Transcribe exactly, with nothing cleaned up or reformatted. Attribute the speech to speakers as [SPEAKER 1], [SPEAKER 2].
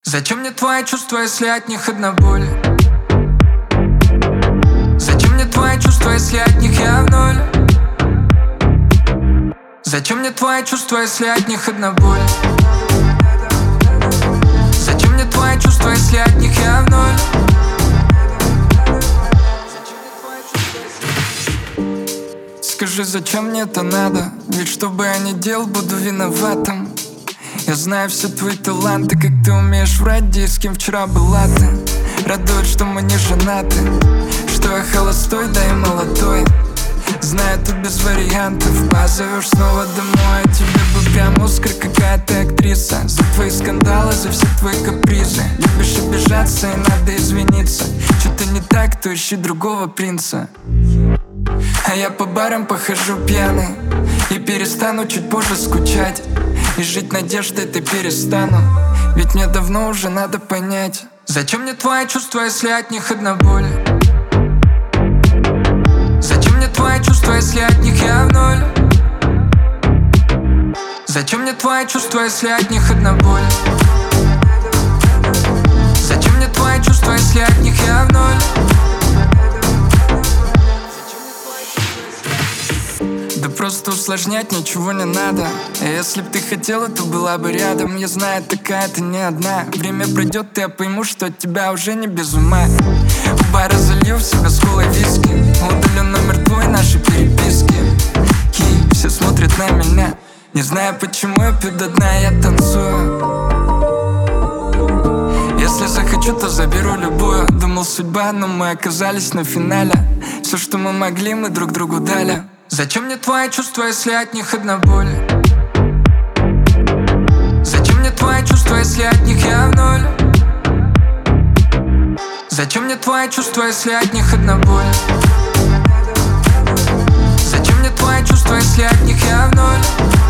[SPEAKER 1] Зачем мне твои чувства, если от них одна боль? Зачем мне твои чувства, если от них я в ноль? Зачем мне твои чувства, если от них одна боль? Зачем мне твои чувства, если от них я в ноль? Скажи, зачем мне это надо? Ведь что бы я ни делал, буду виноватым. Я знаю все твои таланты, как ты умеешь врать, где и с кем вчера была ты. Радует, что мы не женаты, что я холостой, да и молодой. Знаю, ты без вариантов, позовешь снова домой, а тебе бы прям Оскар, какая ты актриса. За твои скандалы, за все твои капризы. Любишь обижаться и надо извиниться. Что-то не так, то ищи другого принца. А я по барам похожу пьяный и перестану чуть позже скучать. И жить надеждой ты перестану, ведь мне давно уже надо понять. Зачем мне твои чувства, если от них одна боль? Зачем мне твои чувства, если от них я в ноль? Зачем мне твои чувства, если от них одна боль? Зачем мне твои чувства, если от них я в ноль? Да просто усложнять ничего не надо. И если б ты хотела, то была бы рядом. Я знаю, такая ты не одна. Время пройдет, и я пойму, что от тебя уже не без ума. У бара залью в себя с колой виски, удалю номер твой, наши переписки. И все смотрят на меня, не знаю почему я пью до дна, я танцую. Если захочу, то заберу любую. Думал судьба, но мы оказались на финале. Все, что мы могли, мы друг другу дали. Зачем мне твои чувства, если от них одна боль? Зачем мне твои чувства, если от них я в ноль? Зачем мне твои чувства, если от них одна боль? Зачем мне твои чувства, если от них я в ноль?